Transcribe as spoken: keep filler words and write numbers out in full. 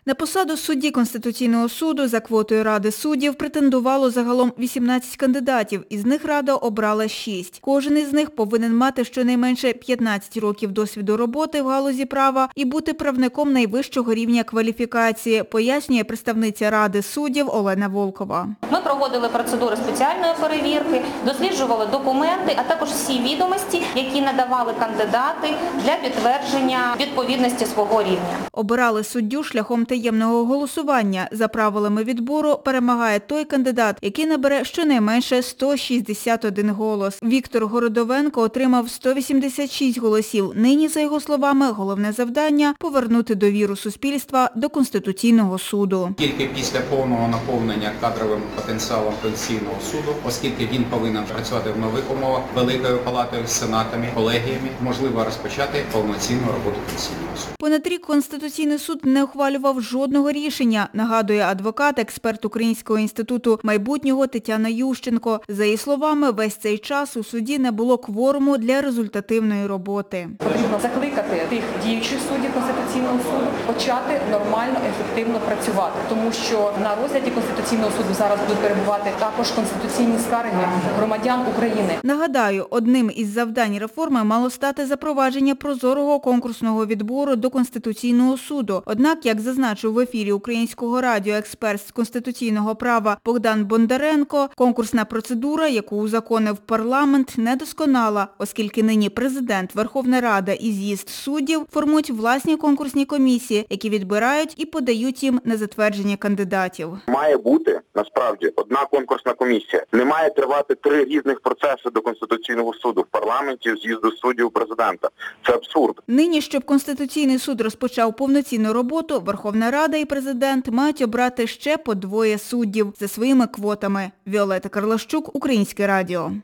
На посаду судді Конституційного суду за квотою Ради суддів претендувало загалом вісімнадцять кандидатів, із них Рада обрала шість. Кожен із них повинен мати щонайменше п'ятнадцять років досвіду роботи в галузі права і бути правником найвищого рівня кваліфікації, пояснює представниця Ради суддів Олена Волкова. Ми проводили процедури спеціальної перевірки, досліджували документи, а також всі відомості, які надавали кандидати для підтвердження відповідності свого рівня. Обирали суддю шляхом таємного голосування. За правилами відбору перемагає той кандидат, який набере щонайменше сто шістдесят один голос. Віктор Городовенко отримав сто вісімдесят шість голосів. Нині, за його словами, головне завдання – повернути довіру суспільства до Конституційного суду. Тільки після повного наповнення кадровим потенціалом Конституційного суду, оскільки він повинен працювати в нових умовах, Великою палатою, сенатами, колегіями, можливо розпочати повноцінну роботу Конституційного суду. Понад рік Конституційний суд не ухвалював жодного рішення, нагадує адвокат, експерт Українського інституту майбутнього Тетяна Ющенко. За її словами, весь цей час у суді не було кворуму для результативної роботи. Потрібно закликати тих діючих суддів Конституційного суду почати нормально, ефективно працювати, тому що на розгляді Конституційного суду зараз будуть перебувати також конституційні скарги громадян України. Нагадаю, одним із завдань реформи мало стати запровадження прозорого конкурсного відбору до Конституційного суду. Однак, як зазначив в ефірі Українського радіо експерт з конституційного права Богдан Бондаренко, конкурсна процедура, яку узаконив парламент, недосконала, оскільки нині президент, Верховна Рада і з'їзд суддів формують власні конкурсні комісії, які відбирають і подають їм на затвердження кандидатів. Має бути, насправді, одна конкурсна комісія. Не має тривати три різних процеси до Конституційного суду в парламенті, в з'їзду суддів, президента. Це абсурд. Нині, щоб Конституційний суд розпочав повноцінну роботу, Верховна Рада і президент мають обрати ще по двоє суддів за своїми квотами. Віолета Карлащук, Українське радіо.